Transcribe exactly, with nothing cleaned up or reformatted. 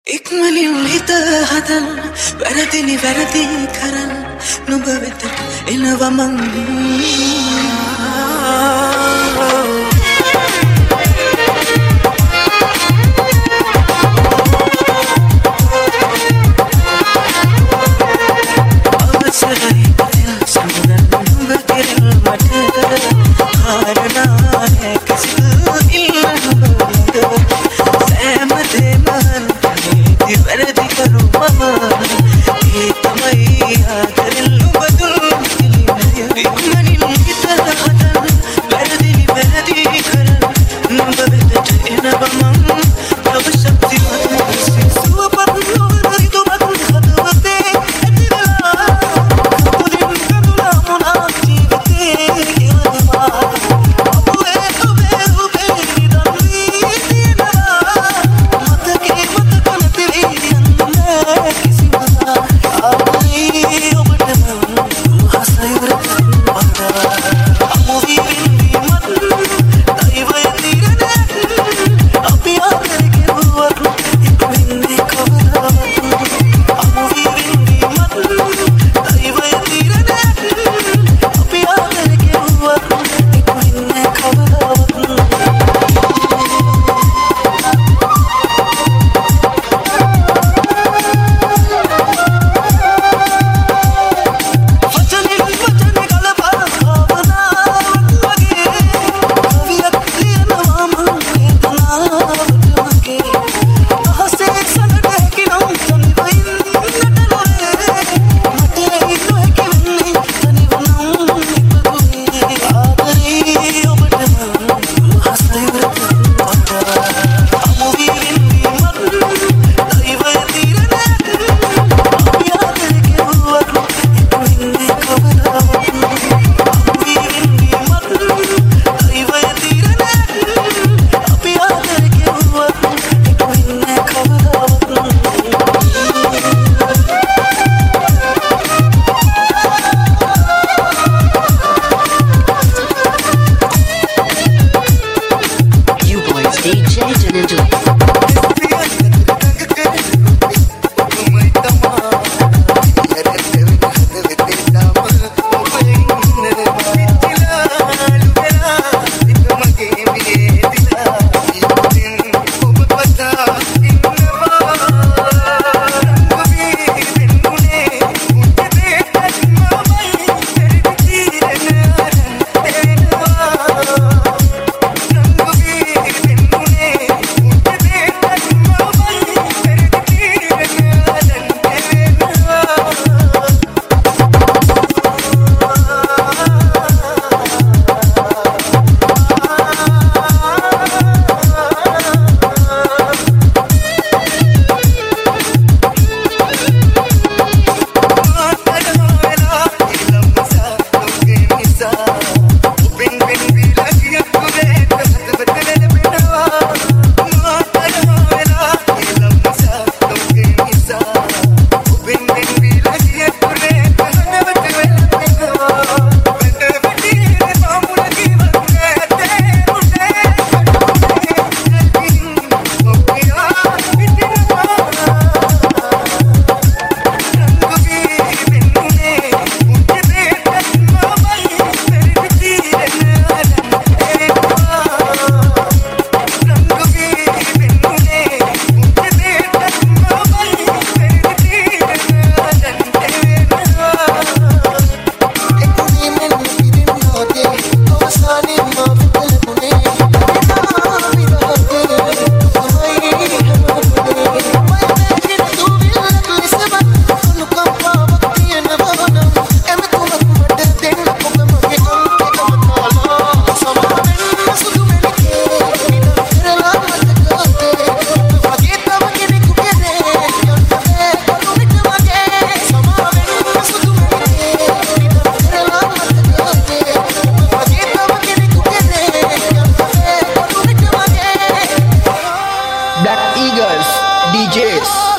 ඉක්මනින් හිත හදන්න වැරදිනි වැරදි කරන්න නුඹ වෙතට එනවා මං අවසරයි සමුදන් නුඹ කෙරෙල් මට කාරණා है කිසිදු ඉල්ලන්න සෑම දෙමන් වැරදි කරු මම ඒ තමයි ආදරෙල්ලු බදුල් පිළිමය ඉක්මනින් හිත හදන්න වැරදිනි වැරදි කරන්න නුඹ වෙතට එනවා මං තව ශක්තිමත් සුවපත් නොවන තුබත් හදවතේ ඇතිවෙලා මුලින් කඳුලා මොනා ජීවිතේ ගෙවනවා අපුවේ ඔබේ ඔබේ නිදන්වී තියෙනවා මතකේ Black Eagles D Js.